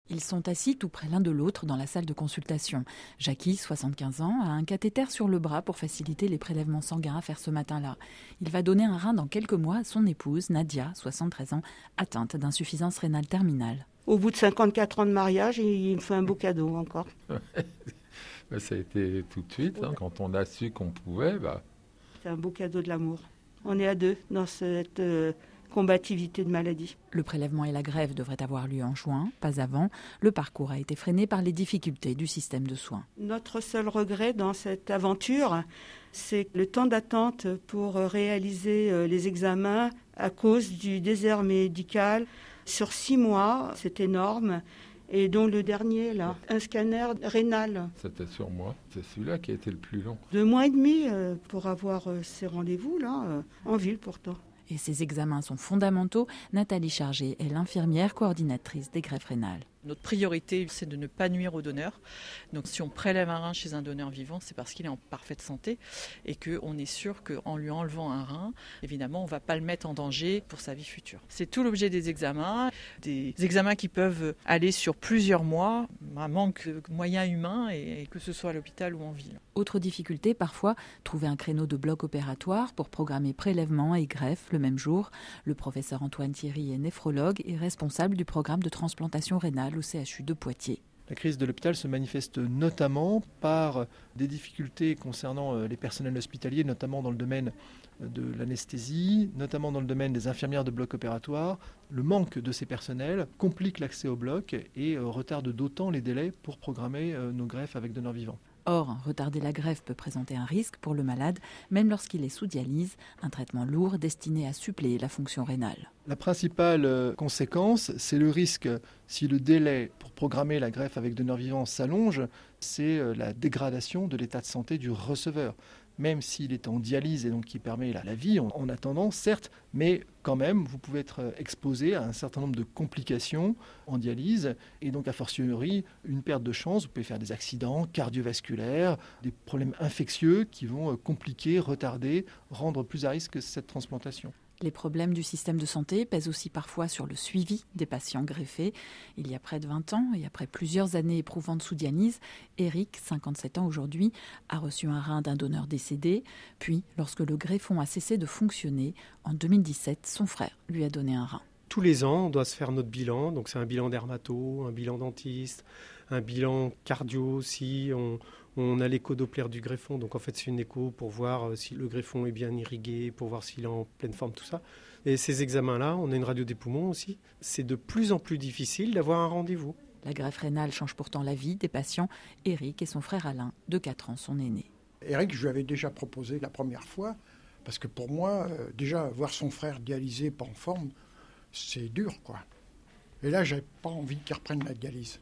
Ils sont assis tout près l'un de l'autre dans la salle de consultation. Jackie, 75 ans, a un cathéter sur le bras pour faciliter les prélèvements sanguins à faire ce matin-là. Il va donner un rein dans quelques mois à son épouse, Nadia, 73 ans, atteinte d'insuffisance rénale terminale. Au bout de 54 ans de mariage, il me fait un beau cadeau encore. Ça a été tout de suite, quand on a su qu'on pouvait. C'est un beau cadeau de l'amour. On est à deux dans cette combativité de maladie. Le prélèvement et la greffe devraient avoir lieu en juin, pas avant. Le parcours a été freiné par les difficultés du système de soins. Notre seul regret dans cette aventure, c'est le temps d'attente pour réaliser les examens à cause du désert médical. Sur 6 mois, c'est énorme. Et dont le dernier, là, un scanner rénal. C'était sur moi. C'est celui-là qui a été le plus long. 2 mois et demi pour avoir ces rendez-vous, là, en ville pourtant. Et ces examens sont fondamentaux. Nathalie Chargé est l'infirmière coordinatrice des greffes rénales. Notre priorité, c'est de ne pas nuire au donneur. Donc si on prélève un rein chez un donneur vivant, c'est parce qu'il est en parfaite santé et qu'on est sûr qu'en lui enlevant un rein, évidemment, on ne va pas le mettre en danger pour sa vie future. C'est tout l'objet des examens qui peuvent aller sur plusieurs mois, un manque de moyens humains, et que ce soit à l'hôpital ou en ville. Autre difficulté, parfois, trouver un créneau de bloc opératoire pour programmer prélèvement et greffe le même jour. Le professeur Antoine Thierry est néphrologue et responsable du programme de transplantation rénale au CHU de Poitiers. La crise de l'hôpital se manifeste notamment par des difficultés concernant les personnels hospitaliers, notamment dans le domaine de l'anesthésie, notamment dans le domaine des infirmières de bloc opératoire. Le manque de ces personnels complique l'accès au bloc et retarde d'autant les délais pour programmer nos greffes avec donneurs vivants. Or, retarder la greffe peut présenter un risque pour le malade, même lorsqu'il est sous dialyse, un traitement lourd destiné à suppléer la fonction rénale. La principale conséquence, c'est le risque, si le délai pour programmer la greffe avec donneur vivant s'allonge, c'est la dégradation de l'état de santé du receveur. Même s'il est en dialyse et donc qui permet la vie en attendant, certes, mais quand même, vous pouvez être exposé à un certain nombre de complications en dialyse et donc a fortiori une perte de chance. Vous pouvez faire des accidents cardiovasculaires, des problèmes infectieux qui vont compliquer, retarder, rendre plus à risque cette transplantation. Les problèmes du système de santé pèsent aussi parfois sur le suivi des patients greffés. Il y a près de 20 ans, et après plusieurs années éprouvantes sous dialyse, Eric, 57 ans aujourd'hui, a reçu un rein d'un donneur décédé. Puis, lorsque le greffon a cessé de fonctionner, en 2017, son frère lui a donné un rein. Tous les ans, on doit se faire notre bilan. Donc c'est un bilan dermato, un bilan dentiste, un bilan cardio aussi. On a l'écho-doppler du greffon. Donc en fait, c'est une écho pour voir si le greffon est bien irrigué, pour voir s'il est en pleine forme, tout ça. Et ces examens-là, on a une radio des poumons aussi. C'est de plus en plus difficile d'avoir un rendez-vous. La greffe rénale change pourtant la vie des patients. Eric et son frère Alain, de 4 ans, son aîné. Eric, je lui avais déjà proposé la première fois, parce que pour moi, déjà, voir son frère dialysé, pas en forme, c'est dur, quoi. Et là, j'avais pas envie qu'il reprenne la dialyse.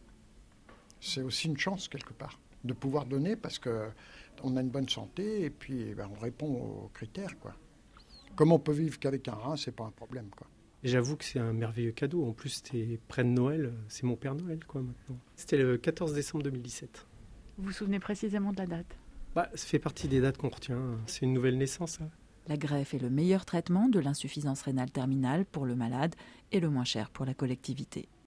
C'est aussi une chance, quelque part, de pouvoir donner, parce qu'on a une bonne santé, et puis on répond aux critères, quoi. Comme on peut vivre qu'avec un rein, c'est pas un problème, quoi. Et j'avoue que c'est un merveilleux cadeau. En plus, c'était près de Noël. C'est mon Père Noël, quoi, maintenant. C'était le 14 décembre 2017. Vous vous souvenez précisément de la date ? Ça fait partie des dates qu'on retient. C'est une nouvelle naissance, hein. La greffe est le meilleur traitement de l'insuffisance rénale terminale pour le malade et le moins cher pour la collectivité.